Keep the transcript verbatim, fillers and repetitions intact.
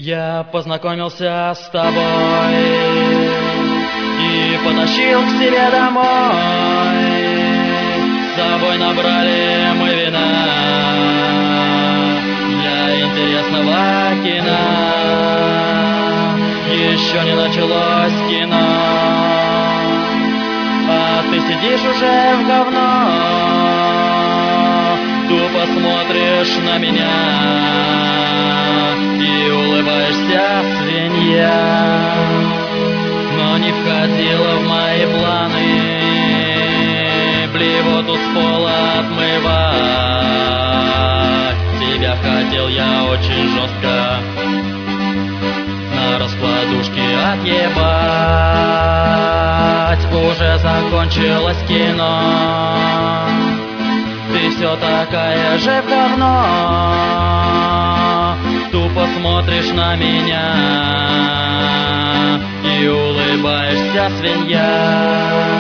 Я познакомился с тобой и потащил к себе домой. С собой набрали мы вина для интересного кино. Еще не началось кино, а ты сидишь уже в говно. Тупо смотришь на меня и улыбаешься, свинья. Но не входила в мои планы блевоту с пола отмывать. Тебя хотел я очень жестко на раскладушке отъебать. Уже закончилось кино, ты все такая же в говно. Тупо смотришь на меня и улыбаешься, свинья.